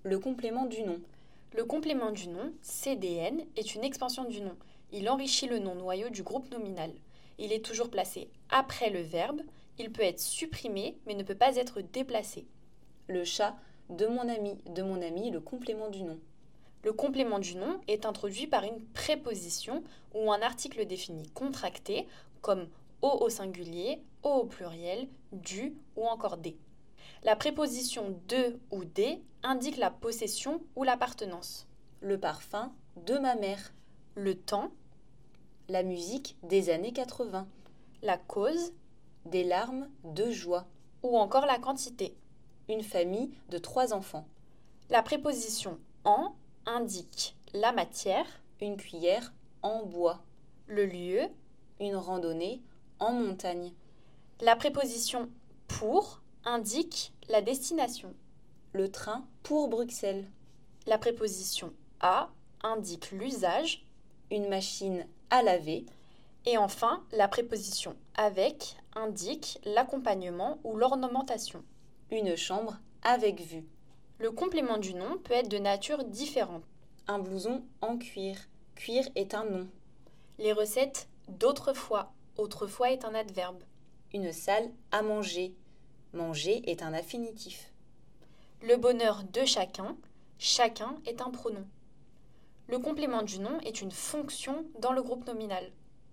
Le complément du nom. Le complément du nom, CDN, est une expansion du nom. Il enrichit le nom noyau du groupe nominal. Il est toujours placé après le verbe. Il peut être supprimé, mais ne peut pas être déplacé. Le chat, de mon ami, le complément du nom. Le complément du nom est introduit par une préposition ou un article défini contracté, comme au singulier, au pluriel, du ou encore des. La préposition de ou des indique la possession ou l'appartenance. Le parfum, de ma mère. Le temps, La musique, des années 80. la cause Des larmes, de joie. ou encore la quantité. Une famille de 3 enfants. La préposition en indique la matière, Une cuillère, en bois. le lieu. Une randonnée, en montagne. La préposition pour indique la destination. Le train, pour Bruxelles. La préposition à indique l'usage. Une machine à laver. Et enfin, la préposition avec indique l'accompagnement ou l'ornementation. Une chambre, avec vue. Le complément du nom peut être de nature différente. Un blouson, en cuir. Cuir est un nom. Les recettes d'autrefois. Autrefois est un adverbe. Une salle, à manger. Manger est un infinitif. Le bonheur de chacun. Chacun est un pronom. Le complément du nom est une fonction dans le groupe nominal.